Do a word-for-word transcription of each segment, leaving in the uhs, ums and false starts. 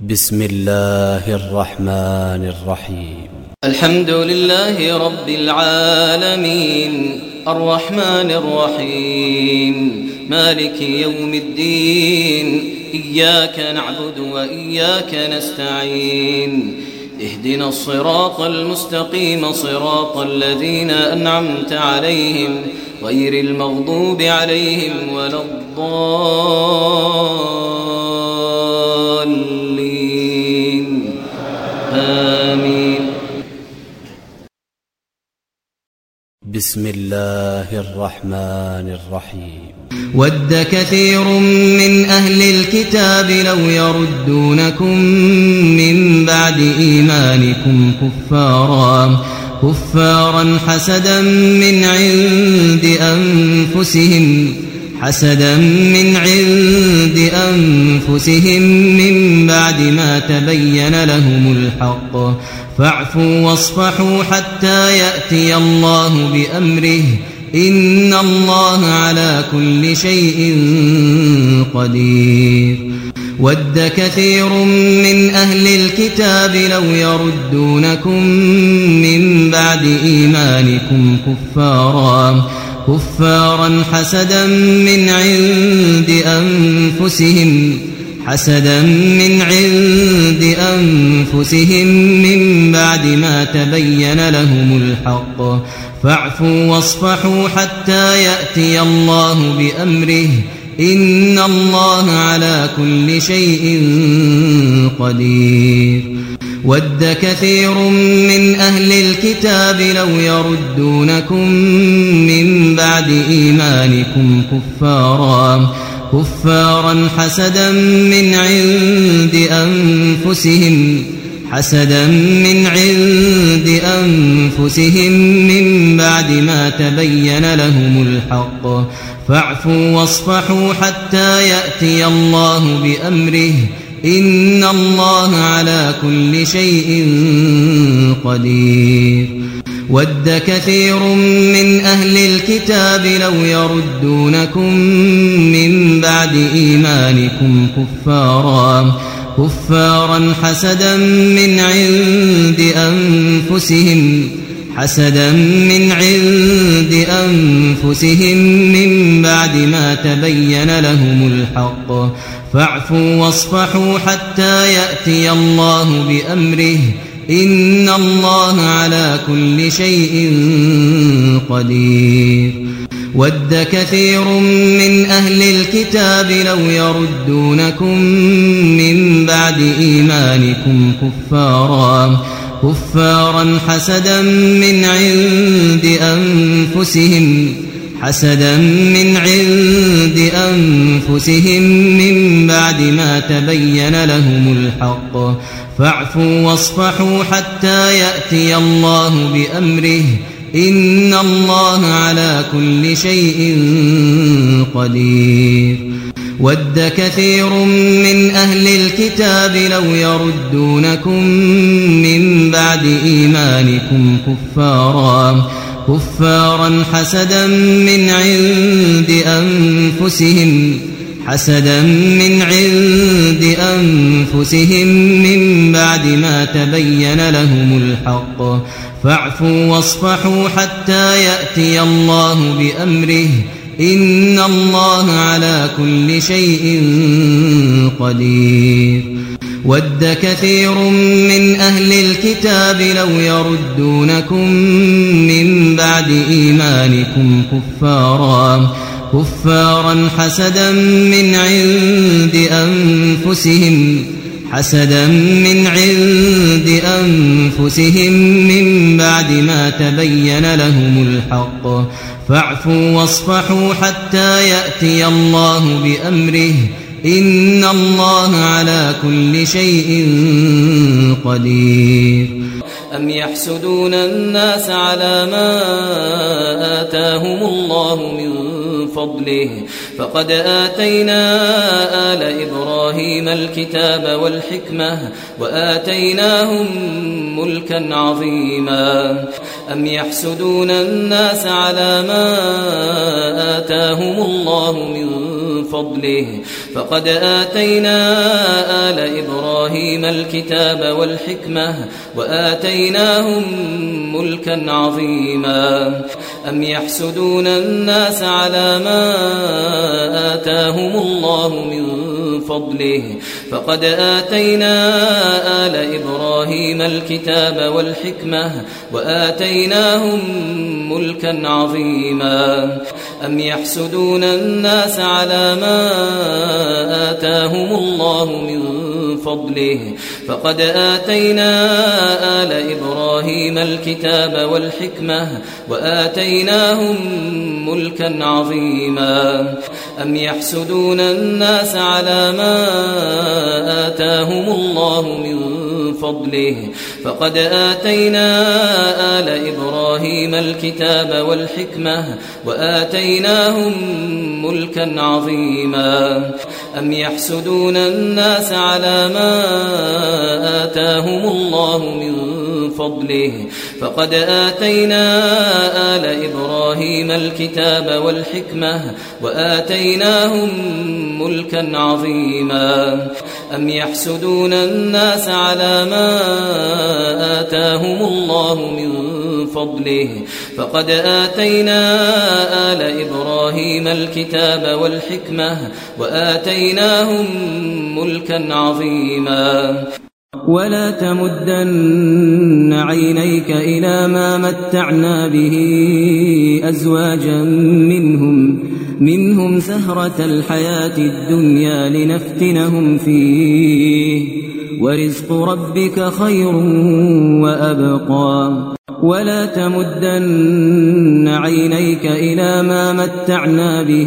بسم الله الرحمن الرحيم. الحمد لله رب العالمين الرحمن الرحيم مالك يوم الدين إياك نعبد وإياك نستعين اهدنا الصراط المستقيم صراط الذين أنعمت عليهم غير المغضوب عليهم ولا الضالين آمين. بسم الله الرحمن الرحيم. ود كثير من أهل الكتاب لو يردونكم من بعد إيمانكم كفارا كفارا حسدا من عند أنفسهم حسدا من عند أنفسهم من بعد ما تبين لهم الحق فاعفوا واصفحوا حتى يأتي الله بأمره إن الله على كل شيء قدير. ود كثير من أهل الكتاب لو يردونكم من بعد إيمانكم كفارا كفارا حسدا من عند أنفسهم حسدا من عند أنفسهم من بعد ما تبين لهم الحق فاعفوا واصفحوا حتى يأتي الله بأمره إن الله على كل شيء قدير. ود كثير من أهل الكتاب لو يردونكم من بعد إيمانكم كفارا كفارا حسدا من عند أنفسهم حسدا من عند أنفسهم من بعد ما تبين لهم الحق فاعفوا واصفحوا حتى يأتي الله بأمره إن الله على كل شيء قدير. ود كثير من أهل الكتاب لو يردونكم من بعد إيمانكم كفارا كفارا حسدا من عند أنفسهم حسدا من عند أنفسهم من بعد ما تبين لهم الحق فاعفوا واصفحوا حتى يأتي الله بأمره إن الله على كل شيء قدير. ود كثير من أهل الكتاب لو يردونكم من بعد إيمانكم كفارا كفارا حسدا من عند أنفسهم حسدا من عند أنفسهم من بعد ما تبين لهم الحق فاعفوا واصفحوا حتى يأتي الله بأمره إن الله على كل شيء قدير. ود كثير من أهل الكتاب لو يردونكم من بعد إيمانكم كفارا كفارا حسدا من عند أنفسهم حسدا من عند أنفسهم من بعد ما تبين لهم الحق فاعفوا واصفحوا حتى يأتي الله بأمره إن الله على كل شيء قدير. ود كثير من أهل الكتاب لو يردونكم من بعد إيمانكم كفارا كفارا حسدا من عند أنفسهم حسدا من عند أنفسهم من بعد ما تبين لهم الحق فاعفوا واصفحوا حتى يأتي الله بأمره إن الله على كل شيء قدير. أم يحسدون الناس على ما آتاهم الله من فضله فقد آتينا آل إبراهيم الكتاب والحكمة وآتيناهم ملكا عظيما. أم يحسدون الناس على ما آتاهم الله من فضله فقد آتينا آل إبراهيم إبراهيم الكتاب والحكمة وآتيناهم ملكا عظيما أم يحسدون الناس على ما آتاهم الله من فضله فقد آتينا آل إبراهيم الكتاب والحكمة وآتيناهم ملكا عظيما أم يحسدون الناس على ما آتاهم الله من فضله فقد آتينا آل إبراهيم الكتاب والحكمة وآتيناهم ملكا عظيما أم يحسدون الناس على ما آتاهم الله من فضله فقد آتينا آل إبراهيم الكتاب والحكمة وآتيناهم ملكا عظيما أم يحسدون الناس على ما آتاهم الله من فضله فقد آتينا آل إبراهيم الكتاب والحكمة وآتيناهم ملكا عظيما أم يحسدون الناس على ما آتاهم الله من فضله فقد آتينا آل إبراهيم الكتاب والحكمة وآتيناهم ملكا عظيما ولا تمدن عينيك إلى ما متعنا به أزواجا منهم منهم زهرة الحياة الدنيا لنفتنهم فيه ورزق ربك خير وأبقى ولا تمدن عينيك إلى ما متعنا به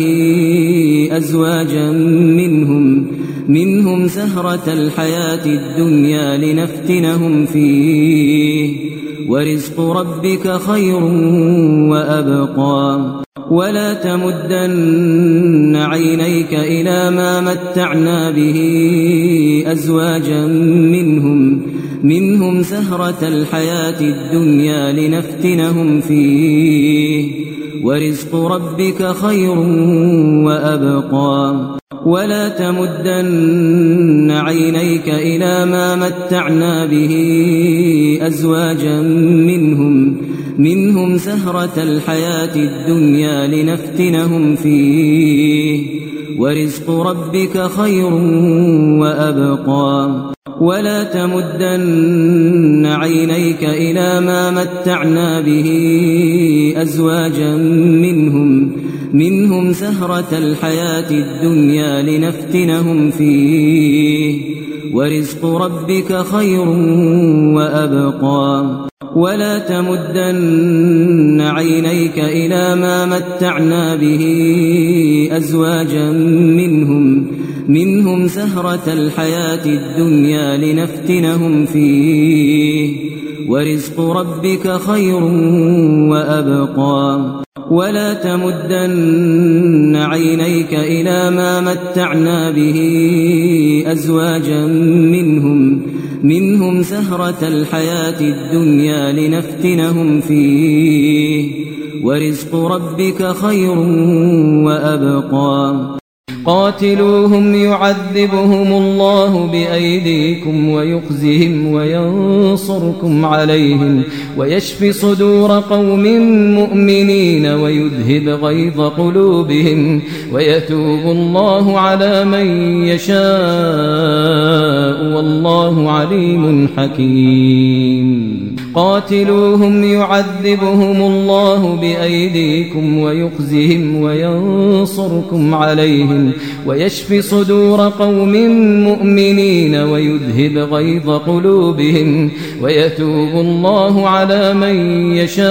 أزواجا منهم منهم زهرة الحياة الدنيا لنفتنهم فيه ورزق ربك خير وأبقى ولا تمدن عينيك إلى ما متعنا به أزواجا منهم منهم زهرة الحياة الدنيا لنفتنهم فيه ورزق ربك خير وأبقى ولا تمدن عينيك إلى ما متعنا به أزواجا منهم منهم زهرة الحياة الدنيا لنفتنهم فيه ورزق ربك خير وأبقى ولا تمدن عينيك إلى ما متعنا به أزواجا منهم منهم زهرة الحياة الدنيا لنفتنهم فيه ورزق ربك خير وأبقى ولا تمدن عينيك إلى ما متعنا به أزواجا منهم منهم زهرة الحياة الدنيا لنفتنهم فيه ورزق ربك خير وأبقى ولا تمدن عينيك إلى ما متعنا به أزواجا منهم منهم زهرة الحياة الدنيا لنفتنهم فيه ورزق ربك خير وأبقى قاتلوهم يعذبهم الله بأيديكم ويخزهم وينصركم عليهم ويشف صدور قوم مؤمنين ويذهب غيظ قلوبهم ويتوب الله على من يشاء والله عليم حكيم قاتلوهم يعذبهم الله بأيديكم ويخزهم وينصركم عليهم ويشف صدور قوم مؤمنين ويذهب غيظ قلوبهم ويتوب الله على من يشاء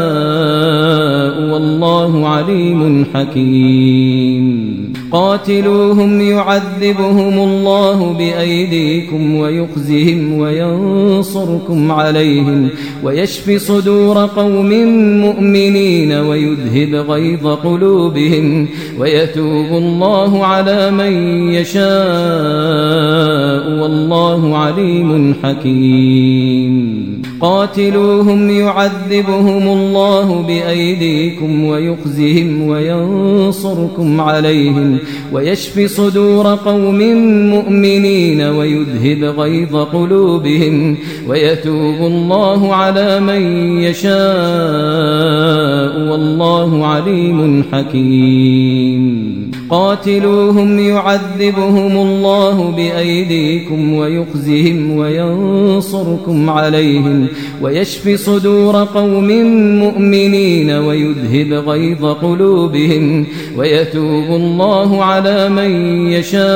والله عليم حكيم قاتلوهم يعذبهم الله بأيديكم ويخزهم وينصركم عليهم ويشف صدور قوم مؤمنين ويذهب غيظ قلوبهم ويتوب الله على من يشاء والله عليم حكيم قاتلوهم يعذبهم الله بأيديكم ويخزهم وينصركم عليهم ويشف صدور قوم مؤمنين ويذهب غيظ قلوبهم ويتوب الله على من يشاء والله عليم حكيم قاتلوهم يعذبهم الله بأيديكم ويخزهم وينصركم عليهم ويشف صدور قوم مؤمنين ويذهب غيظ قلوبهم ويتوب الله على من يشاء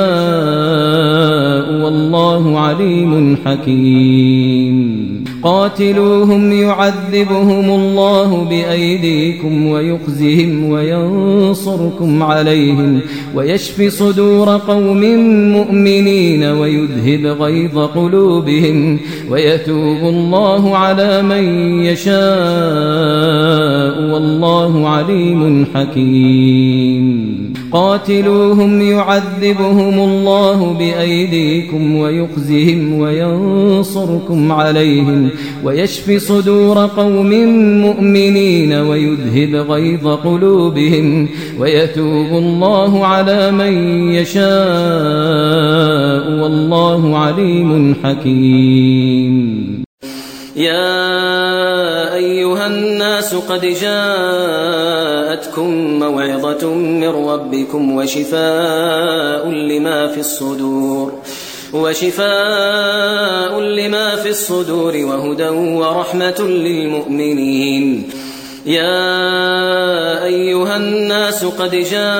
والله عليم حكيم قاتلوهم يعذبهم الله بأيديكم ويخزهم وينصركم عليهم ويشف صدور قوم مؤمنين ويذهب غيظ قلوبهم ويتوب الله على من يشاء والله عليم حكيم قاتلوهم يعذبهم الله بأيديكم ويخزهم وينصركم عليهم ويشف صدور قوم مؤمنين ويذهب غيظ قلوبهم ويتوب الله على من يشاء والله عليم حكيم يا أيها الناس قد جاءتكم موعظة من ربكم وشفاء لما في الصدور وشفاء لما في الصدور وهدى ورحمة للمؤمنين يا أيها الناس قد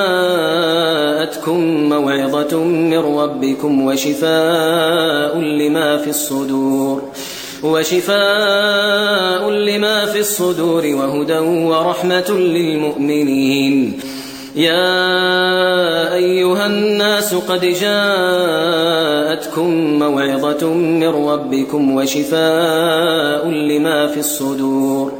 جاءتكم موعظة من ربكم وشفاء لما في الصدور وشفاء لما في الصدور وهدى ورحمة للمؤمنين يا أيها الناس قد جاءتكم موعظة من ربكم وشفاء لما في الصدور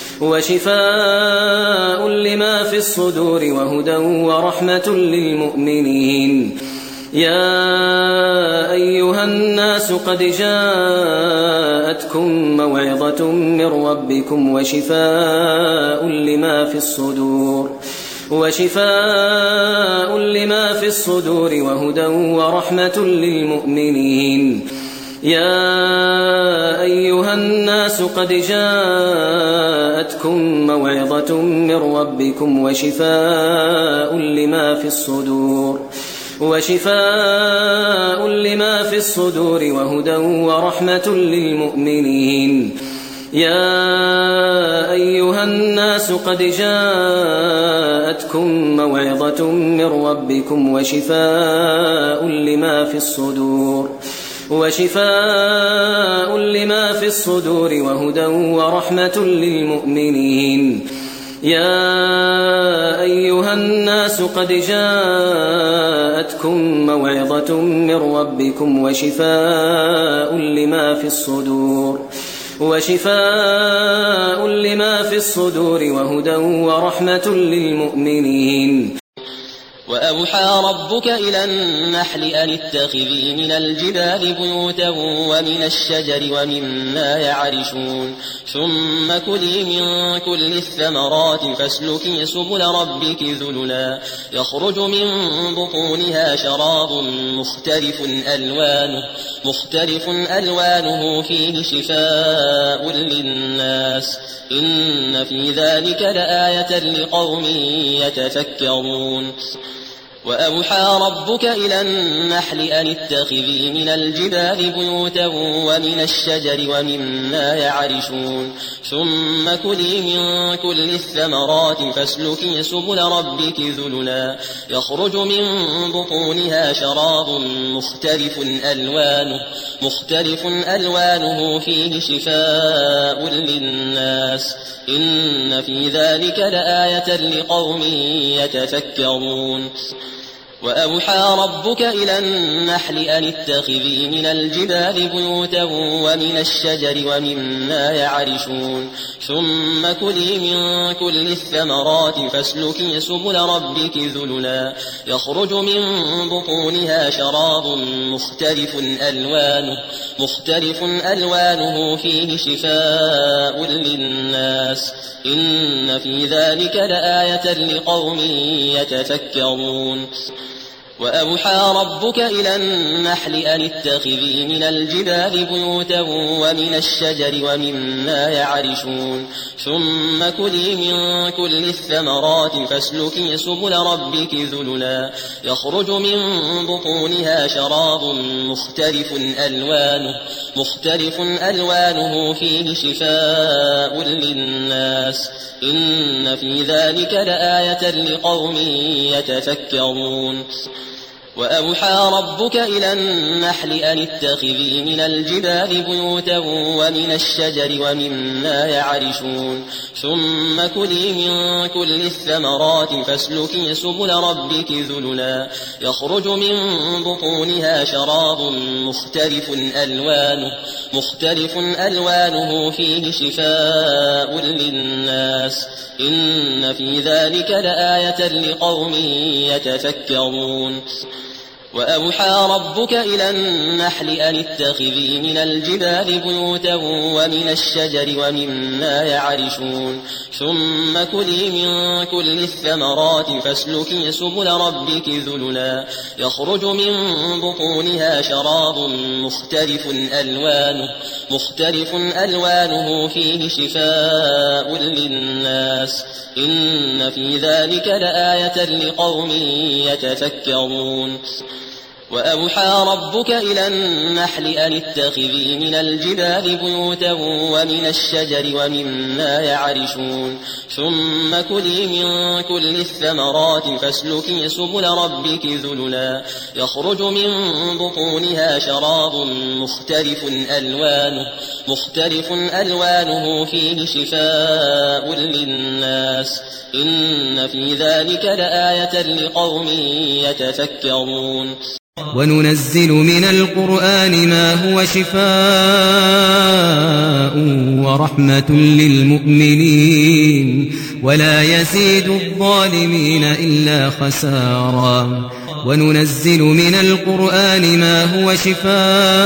وشفاء لما في الصدور وهدى ورحمة للمؤمنين يا أيها الناس قد جاءتكم موعظة من ربكم وشفاء لما في الصدور وشفاء لما في الصدور وهدى ورحمة للمؤمنين يا أيها الناس قد جاءتكم موعظة من ربكم وشفاء لما في الصدور وشفاء لما في الصدور وهدى ورحمة للمؤمنين يا أيها الناس قد جاءتكم موعظة من ربكم وشفاء لما في الصدور وشفاء لما في الصدور وهدى ورحمة للمؤمنين يا أيها الناس قد جاءتكم موعظة من ربكم وشفاء لما في الصدور وشفاء لما في الصدور وهدى ورحمة للمؤمنين وأوحى ربك إلى النحل أن اتخذي من الجبال بيوتا ومن الشجر ومما يعرشون ثم كلي من كل الثمرات فاسلكي سبل ربك ذللا يخرج من بطونها شراب مختلف ألوانه مختلف ألوانه فيه شفاء للناس إن في ذلك لآية لقوم يتفكرون وأوحى ربك إلى النحل أن اتخذي من الجبال بيوتا ومن الشجر ومما يعرشون ثم كلي من كل الثمرات فاسلكي سبل ربك ذللا يخرج من بطونها شراب مختلف ألوانه مختلف ألوانه فيه شفاء للناس إن في ذلك لآية لقوم يتفكرون وأوحى ربك إلى النحل أن اتخذي من الجبال بيوتا ومن الشجر ومما يعرشون ثم كلي من كل الثمرات فاسلكي سبل ربك ذللا يخرج من بطونها شراب مختلف ألوانه, مختلف ألوانه فيه شفاء للناس إن في ذلك لآية لقوم يتفكرون وأوحى ربك إلى النحل أن اتخذي من الجبال بيوتا ومن الشجر ومما يعرشون ثم كلي من كل الثمرات فاسلكي سبل ربك ذللا يخرج من بطونها شراب مختلف ألوانه, مختلف ألوانه فيه شفاء للناس إن في ذلك لآية لقوم يتفكرون وأوحى ربك إلى النحل أن اتخذي من الجبال بيوتا ومن الشجر ومما يعرشون ثم كلي من كل الثمرات فاسلكي سبل ربك ذللا يخرج من بطونها شراب مختلف ألوانه, مختلف ألوانه فيه شفاء للناس إن في ذلك لآية لقوم يتفكرون وأوحى ربك إلى النحل أن اتخذي من الجبال بيوتا ومن الشجر ومما يعرشون ثم كلي من كل الثمرات فاسلكي سبل ربك ذللا يخرج من بطونها شراب مختلف ألوانه, مختلف ألوانه فيه شفاء للناس إن في ذلك لآية لقوم يتفكرون وأوحى ربك إلى النحل أن اتخذي من الجبال بيوتا ومن الشجر ومما يعرشون ثم كلي من كل الثمرات فاسلكي سبل ربك ذللا يخرج من بطونها شراب مختلف ألوانه, مختلف ألوانه فيه شفاء للناس إن في ذلك لآية لقوم يتفكرون وننزل من القرآن ما هو شفاء ورحمة للمؤمنين ولا يزيد الظالمين إلا خسارا وننزل من القرآن ما هو شفاء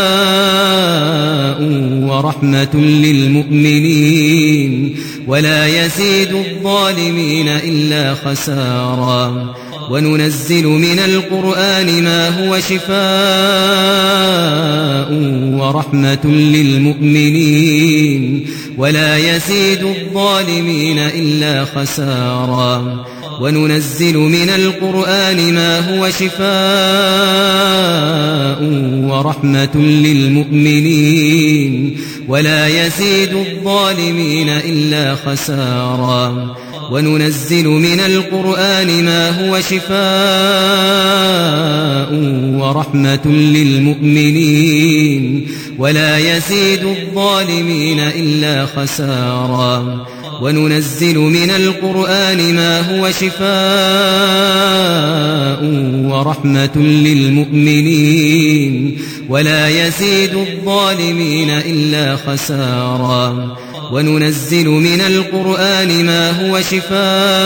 ورحمة للمؤمنين ولا يزيد الظالمين إلا خسارا وننزل من القرآن ما هو شفاء ورحمة للمؤمنين ولا يزيد الظالمين إلا خسارا وننزل من القرآن ما هو شفاء ورحمة للمؤمنين ولا يزيد الظالمين إلا خسارا وننزل من القرآن ما هو شفاء ورحمة للمؤمنين ولا يزيد الظالمين إلا خسارا وننزل من القرآن ما هو شفاء ورحمة للمؤمنين ولا يزيد الظالمين إلا خسارا وننزل من القرآن ما هو شفاء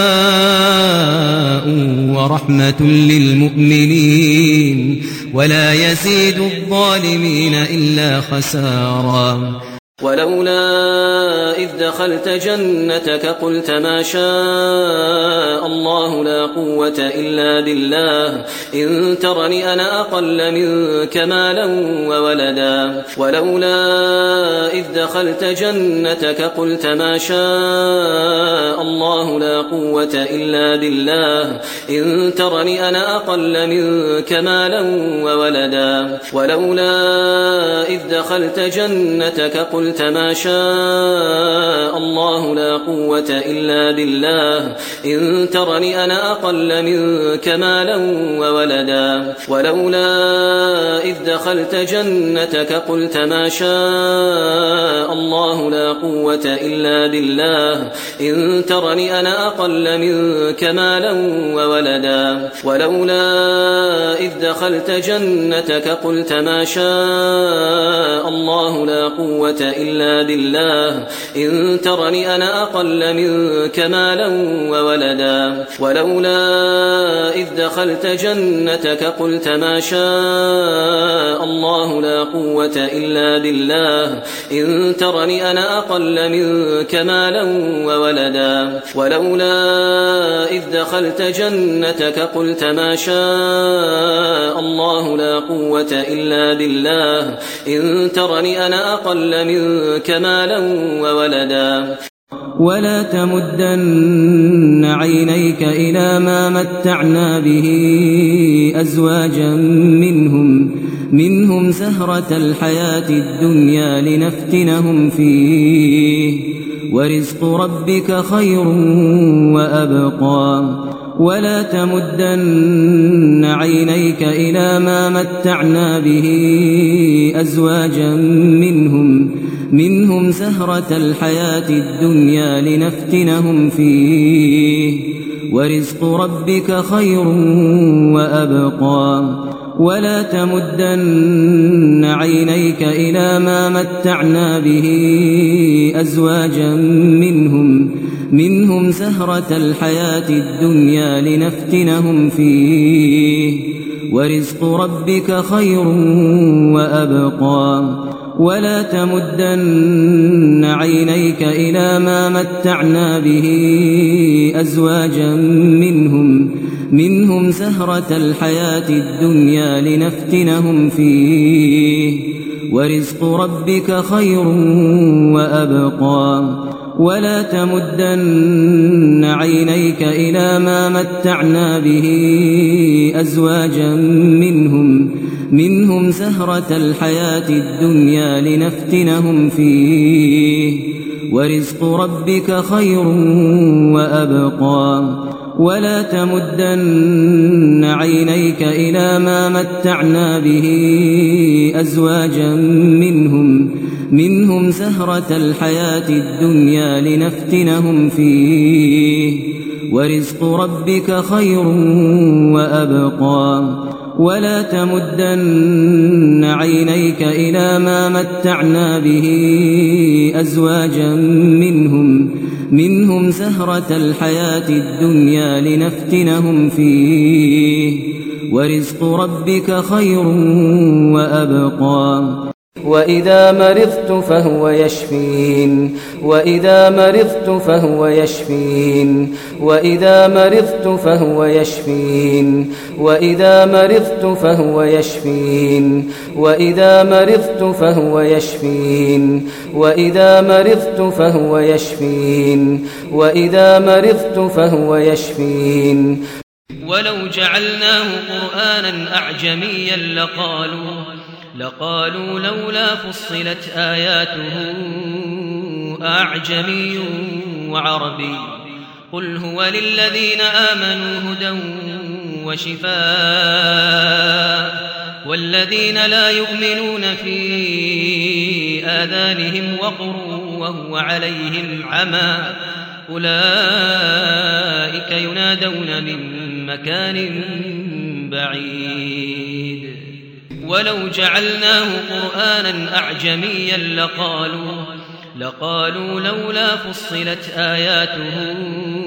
ورحمة للمؤمنين ولا يزيد الظالمين إلا خسارا ولولا إذ دخلت جنتك قلت ما شاء الله لا قوة إلا بالله إن ترني أنا أقل منك مالا وولدا ولولا إذ دخلت جنتك قلت ما شاء الله لا قوة إلا بالله إن ترني أنا أقل منك مالا وولدا ولولا إذ دخلت جنتك قلت ما شاء الله لا قوة إلا بالله إن ترني أنا أقل منك مالا وولدا ولولا إذ دخلت جنتك قلت ما شاء الله لا قوة إلا بالله إن ترني أنا أقل منك مالا وولدا ولولا إذ دخلت جنتك قلت ما شاء الله لا قوة إلا بالله إن ترني أنا أقل منك مالا وولدا ولولا إذ دخلت جنتك قلت ما شاء الله لا قوة إلا بالله إن ترني أنا أقل منك مالا وولدا ولولا إذ دخلت جنتك قلت ما شاء الله لا قوة إلا بالله إن ترني أنا أقل منك مالا وولدا ولا تمدن عينيك إلى ما متعنا به أزواجا منهم منهم زهرة الحياة الدنيا لنفتنهم فيه ورزق ربك خير وأبقى ولا تمدن عينيك إلى ما متعنا به أزواجا منهم منهم زهرة الحياة الدنيا لنفتنهم فيه ورزق ربك خير وأبقى ولا تمدن عينيك إلى ما متعنا به أزواجا منهم منهم زهرة الحياة الدنيا لنفتنهم فيه ورزق ربك خير وأبقى ولا تمدن عينيك إلى ما متعنا به أزواجا منهم منهم زهرة الحياة الدنيا لنفتنهم فيه ورزق ربك خير وأبقى ولا تمدن عينيك إلى ما متعنا به أزواجا منهم منهم زهرة الحياة الدنيا لنفتنهم فيه ورزق ربك خير وأبقى ولا تمدن عينيك إلى ما متعنا به أزواجا منهم منهم زهرة الحياة الدنيا لنفتنهم فيه ورزق ربك خير وأبقى ولا تمدن عينيك إلى ما متعنا به أزواجا منهم منهم زهرة الحياة الدنيا لنفتنهم فيه ورزق ربك خير وأبقى وإذا مرضت فهو يشفين وإذا مرضت فهو يشفين وإذا مرضت فهو يشفين وإذا مرضت فهو يشفين وإذا مرضت فهو يشفين وإذا مرضت فهو يشفين وإذا مرضت فهو يشفين ولو جعلناه قرآنا أعجميا لقالوا لقالوا لولا فصلت آياته أعجمي وعربي قل هو للذين آمنوا هدى وشفاء والذين لا يؤمنون في آذانهم وقر وهو عليهم عمى أولئك ينادون من مكان بعيد ولو جعلناه قرآنا أعجميا لقالوا لقالوا لولا فصلت آياته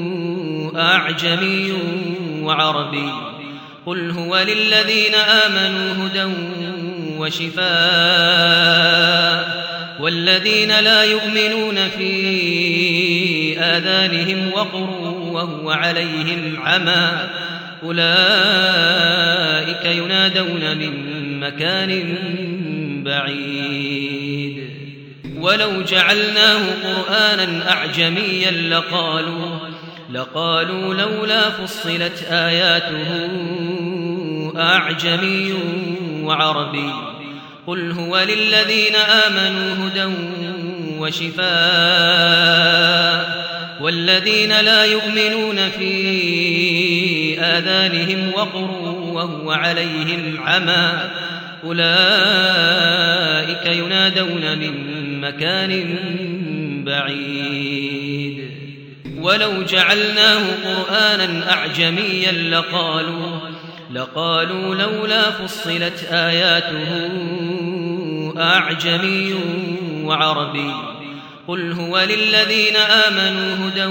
أعجمي وعربي قل هو للذين آمنوا هدى وشفاء والذين لا يؤمنون في آذانهم وقر وهو عليهم عمى أولئك ينادون من مكان بعيد ولو جعلناه قرآنا أعجميا لقالوا لقالوا لولا فصلت آياته أعجمي وعربي قل هو للذين آمنوا هدى وشفاء والذين لا يؤمنون في آذانهم وقر وهو عليهم عمى أولئك ينادون من مكان بعيد ولو جعلناه قرآنا أعجميا لقالوا لقالوا لولا فصلت آياته أعجمي وعربي قل هو للذين آمنوا هدى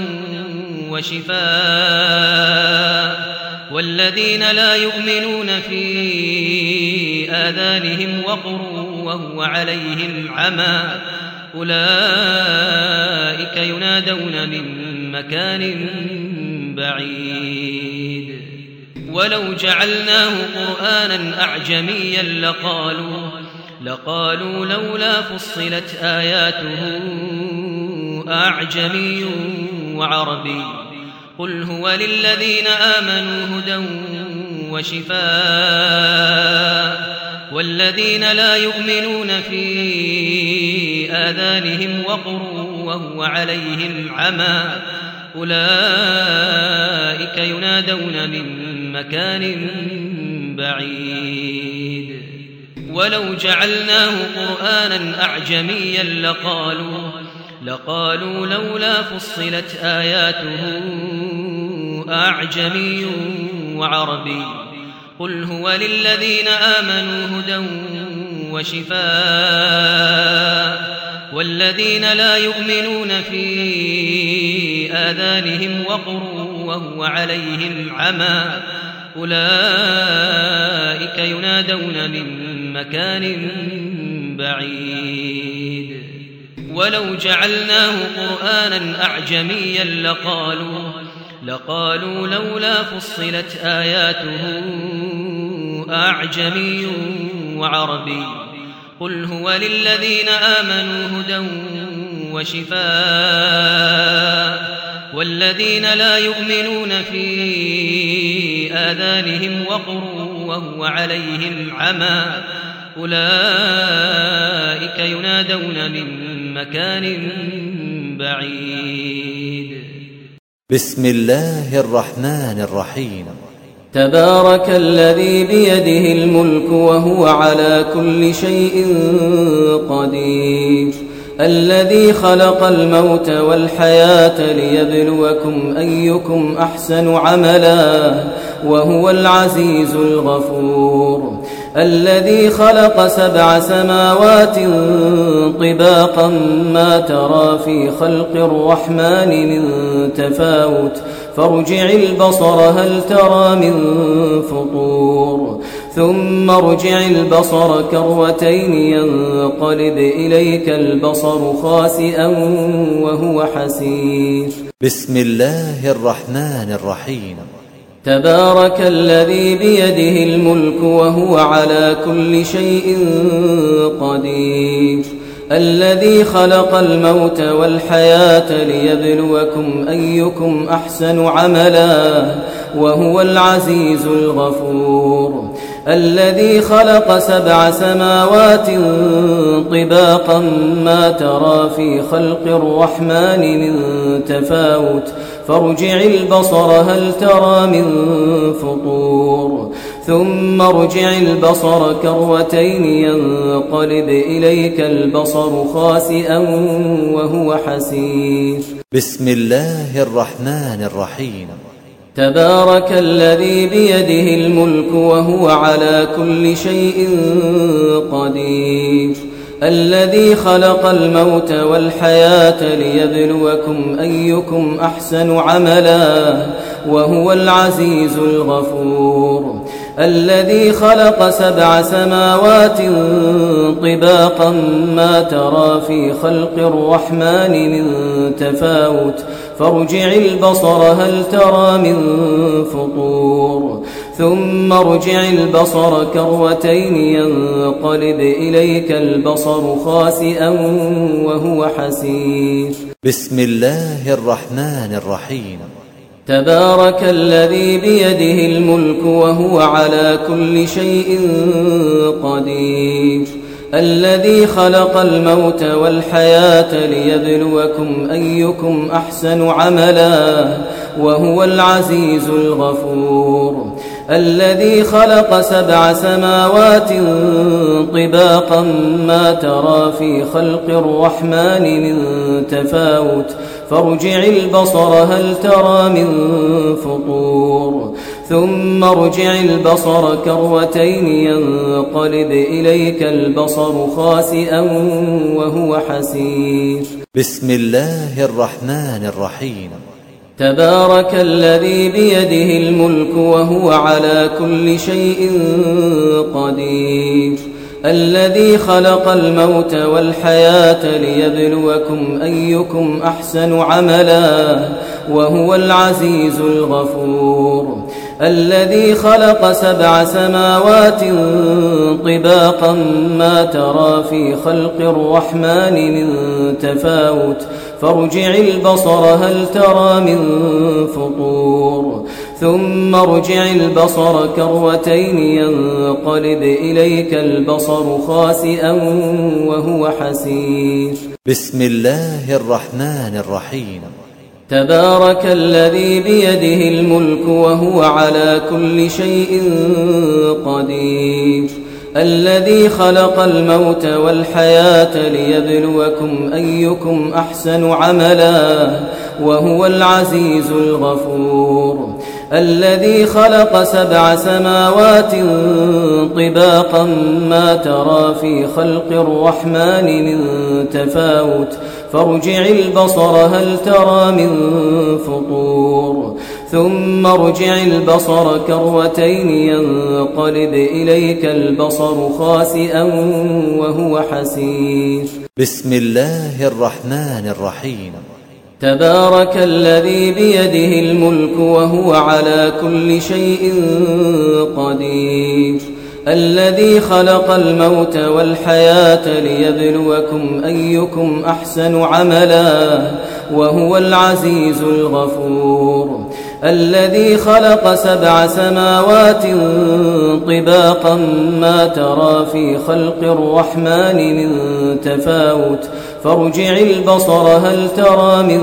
وشفاء والذين لا يؤمنون في آذانهم وقر وهو عليهم عمى أولئك ينادون من مكان بعيد ولو جعلناه قرآنا أعجميا لقالوا لقالوا لولا فصلت آياته أعجمي وعربي قل هو للذين آمنوا هدى وشفاء والذين لا يؤمنون في آذانهم وقر وهو عليهم عمى أولئك ينادون من مكان بعيد ولو جعلناه قرآنا أعجميا لقالوا لقالوا لولا فصلت آياته أعجمي وعربي قل هو للذين آمنوا هدى وشفاء والذين لا يؤمنون في آذانهم وقر وهو عليهم عمى أولئك ينادون من مكان بعيد ولو جعلناه قرآنا أعجميا لقالوا لقالوا لولا فصلت آياته أعجمي وعربي قل هو للذين آمنوا هدى وشفاء والذين لا يؤمنون في آذانهم وقر وهو عليهم عمى أولئك ينادون من مكان بعيد بسم الله الرحمن الرحيم تبارك الذي بيده الملك وهو على كل شيء قدير الذي خلق الموت والحياة ليبلوكم أيكم أحسن عملا وهو العزيز الغفور الذي خلق سبع سماوات طباقا ما ترى في خلق الرحمن من تفاوت فارجع البصر هل ترى من فطور ثم ارجع البصر كرتين ينقلب إليك البصر خاسئا وهو حسير بسم الله الرحمن الرحيم تبارك الذي بيده الملك وهو على كل شيء قدير الذي خلق الموت والحياة ليبلوكم أيكم أحسن عملا وهو العزيز الغفور الذي خلق سبع سماوات طباقا ما ترى في خلق الرحمن من تفاوت فارجع البصر هل ترى من فطور ثم ارجع البصر كرتين ينقلب إليك البصر خاسئا وهو حسير بسم الله الرحمن الرحيم تبارك الذي بيده الملك وهو على كل شيء قدير الذي خلق الموت والحياة ليبلوكم أيكم أحسن عملا وهو العزيز الغفور الذي خلق سبع سماوات طباقا ما ترى في خلق الرحمن من تفاوت فارجع البصر هل ترى من فطور ثم ارجع البصر كرتين ينقلب إليك البصر خاسئا وهو حسير بسم الله الرحمن الرحيم تبارك الذي بيده الملك وهو على كل شيء قدير الذي خلق الموت والحياة ليبلوكم أيكم أحسن عملا وهو العزيز الغفور الذي خلق سبع سماوات طباقا ما ترى في خلق الرحمن من تفاوت فارجع البصر هل ترى من فطور ثم ارجع البصر كروتين ينقلب إليك البصر خاسئا وهو حسير. بسم الله الرحمن الرحيم. تبارك الذي بيده الملك وهو على كل شيء قدير الذي خلق الموت والحياة ليبلوكم أيكم أحسن عملا وهو العزيز الغفور الذي خلق سبع سماوات طباقا ما ترى في خلق الرحمن من تفاوت فارجع البصر هل ترى من فطور ثم ارجع البصر كروتين ينقلب إليك البصر خاسئا وهو حسير. بسم الله الرحمن الرحيم. تبارك الذي بيده الملك وهو على كل شيء قدير الذي خلق الموت والحياة ليبلوكم أيكم أحسن عملا وهو العزيز الغفور الذي خلق سبع سماوات طباقا ما ترى في خلق الرحمن من تفاوت فارجع البصر هل ترى من فطور ثم ارجع البصر كروتين ينقلب إليك البصر خاسئا وهو حسير. بسم الله الرحمن الرحيم. تبارك الذي بيده الملك وهو على كل شيء قدير الذي خلق الموت والحياة ليبلوكم أيكم أحسن عملا وهو العزيز الغفور الذي خلق سبع سماوات طباقا ما ترى في خلق الرحمن من تفاوت فارجع البصر هل ترى من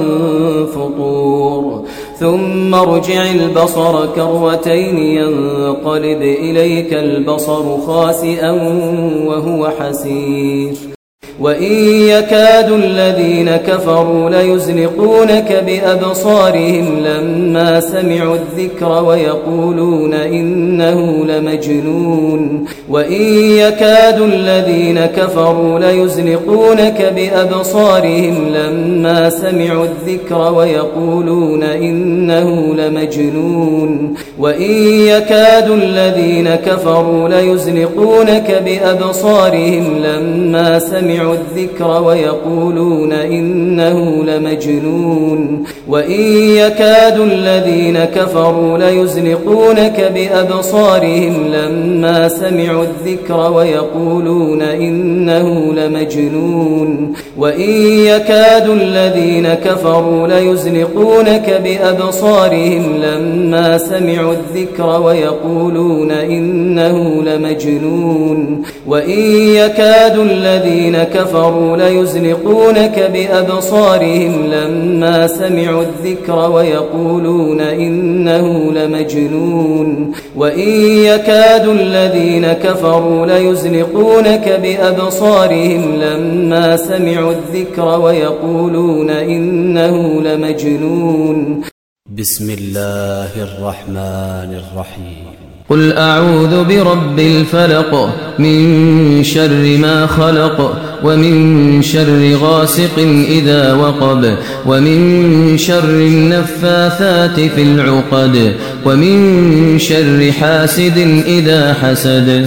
فطور ثم ارجع البصر كروتين ينقلب إليك البصر خاسئا وهو حسير. وإن يكاد الذين كفروا ليزلقونك بأبصارهم لما سمعوا الذكر ويقولون إنه لمجنون وإن يكاد الذين كفروا ليزلقونك بأبصارهم لما سمعوا الذكر ويقولون إنه لمجنون وإن يكاد الذين كفروا ليزلقونك بأبصارهم لما سمعوا الذكر ويقولون إنه لمجنون وإن يكاد الذين كفروا ليزلقونك بأبصارهم لما سمعوا الذكر ويقولون إنه لمجنون وإن يكاد الذين كفروا ليزلقونك بأبصارهم لما سمعوا الذكر ويقولون إنه لمجنون وإن يكاد الذين كفروا ليزلقونك بأبصارهم لما سمعوا الذكر ويقولون إنه لمجنون وإن يكاد الذين كفروا ليزلقونك بأبصارهم لما سمعوا الذكر ويقولون إنه لمجنون. بسم الله الرحمن الرحيم. قل أعوذ برب الفلق من شر ما خلق ومن شر غاسق إذا وقب ومن شر النفاثات في العقد ومن شر حاسد إذا حسد.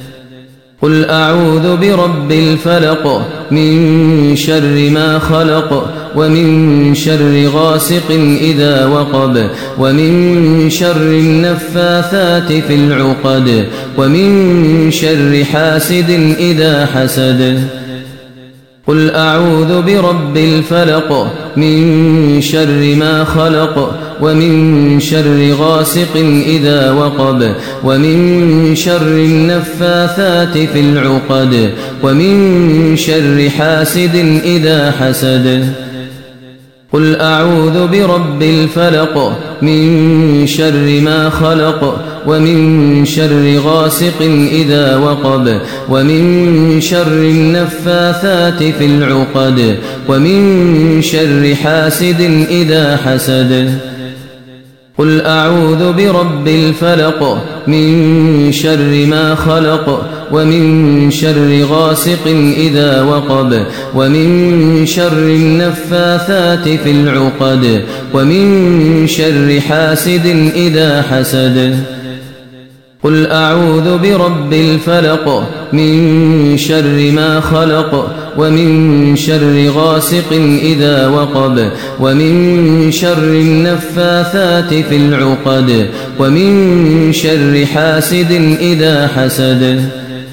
قل أعوذ برب الفلق من شر ما خلق ومن شر غاسق إذا وقب ومن شر النفاثات في العقد ومن شر حاسد إذا حسد. قل أعوذ برب الفلق من شر ما خلق ومن شر غاسق إذا وقب ومن شر النفاثات في العقد ومن شر حاسد إذا حسد قل أعوذ برب الفلق من شر ما خلق ومن شر غاسق إذا وقب ومن شر النفاثات في العقد ومن شر حاسد إذا حسد قل أعوذ برب الفلق من شر ما خلق ومن شر غاسق إذا وقب ومن شر النفاثات في العقد ومن شر حاسد إذا حسد قل أعوذ برب الفلق من شر ما خلق ومن شر غاسق إذا وقب ومن شر النفاثات في العقد ومن شر حاسد إذا حسد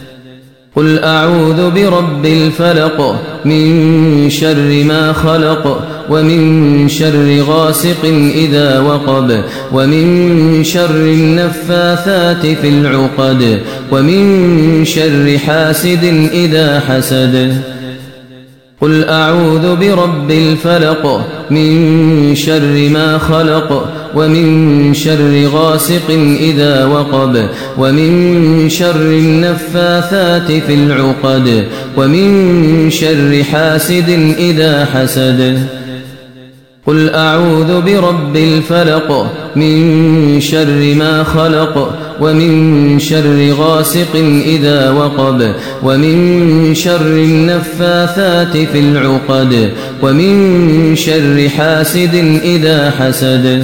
قل أعوذ برب الفلق من شر ما خلق ومن شر غاسق إذا وقب ومن شر النفاثات في العقد ومن شر حاسد إذا حسد قل أعوذ برب الفلق من شر ما خلق ومن شر غاسق إذا وقب ومن شر النفاثات في العقد ومن شر حاسد إذا حسد قل أعوذ برب الفلق من شر ما خلق ومن شر غاسق إذا وقب ومن شر النفاثات في العقد ومن شر حاسد إذا حسد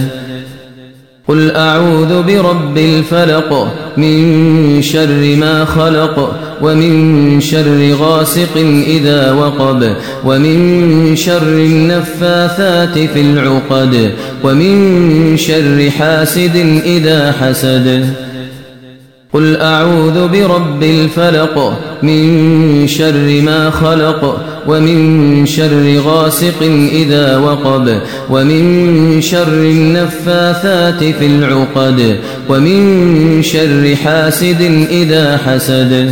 قل أعوذ برب الفلق من شر ما خلق ومن شر غاسق إذا وقب ومن شر النفاثات في العقد ومن شر حاسد إذا حسد قل أعوذ برب الفلق من شر ما خلق ومن شر غاسق إذا وقب ومن شر النفاثات في العقد ومن شر حاسد إذا حسد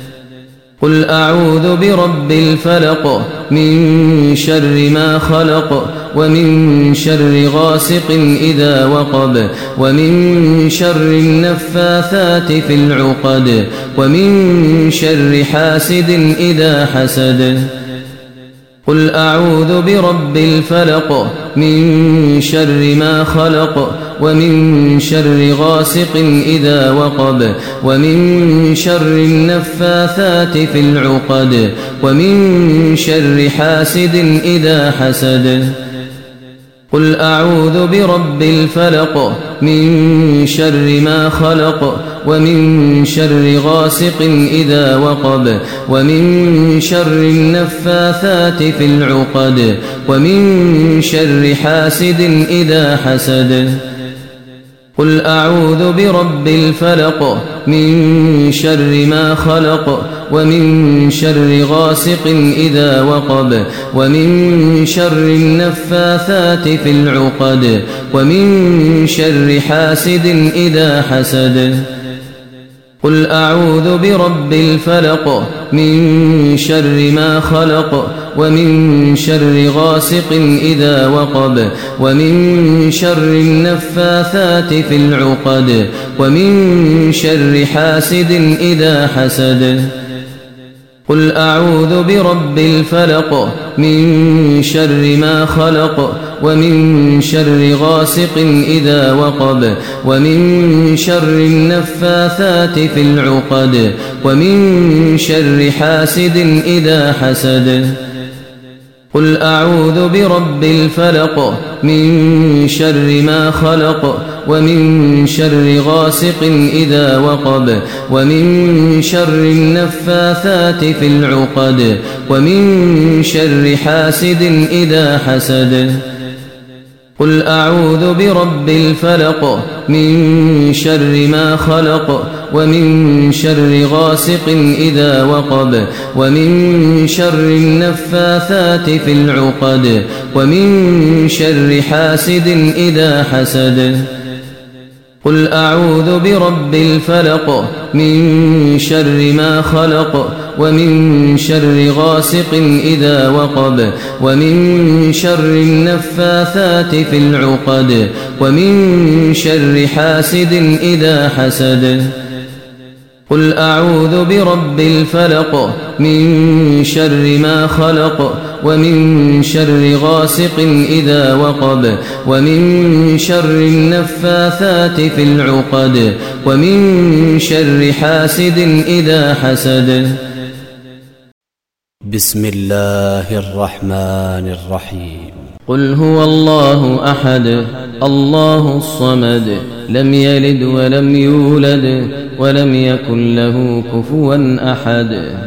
قل أعوذ برب الفلق من شر ما خلق ومن شر غاسق إذا وقب ومن شر النفاثات في العقد ومن شر حاسد إذا حسد قل أعوذ برب الفلق من شر ما خلق ومن شر غاسق إذا وقب ومن شر النفاثات في العقد ومن شر حاسد إذا حسد قل أعوذ برب الفلق من شر ما خلق ومن شر غاسق إذا وقب ومن شر النفاثات في العقد ومن شر حاسد إذا حسد قل أعوذ برب الفلق من شر ما خلق ومن شر غاسق إذا وقب ومن شر النفاثات في العقد ومن شر حاسد إذا حسد قل أعوذ برب الفلق من شر ما خلق ومن شر غاسق إذا وقب ومن شر النفاثات في العقد ومن شر حاسد إذا حسد قل أعوذ برب الفلق من شر ما خلق ومن شر غاسق إذا وقب ومن شر النفاثات في العقد ومن شر حاسد إذا حسد قل أعوذ برب الفلق من شر ما خلق ومن شر غاسق إذا وقب ومن شر النفاثات في العقد ومن شر حاسد إذا حسد قل أعوذ برب الفلق من شر ما خلق ومن شر غاسق إذا وقب ومن شر النفاثات في العقد ومن شر حاسد إذا حسد قل أعوذ برب الفلق من شر ما خلق ومن شر غاسق إذا وقب ومن شر النفاثات في العقد ومن شر حاسد إذا حسد قل أعوذ برب الفلق من شر ما خلق ومن شر غاسق إذا وقب ومن شر النفاثات في العقد ومن شر حاسد إذا حسد. بسم الله الرحمن الرحيم. قل هو الله أحد الله الصمد لم يلد ولم يولد ولم يكن له كفوا أحد.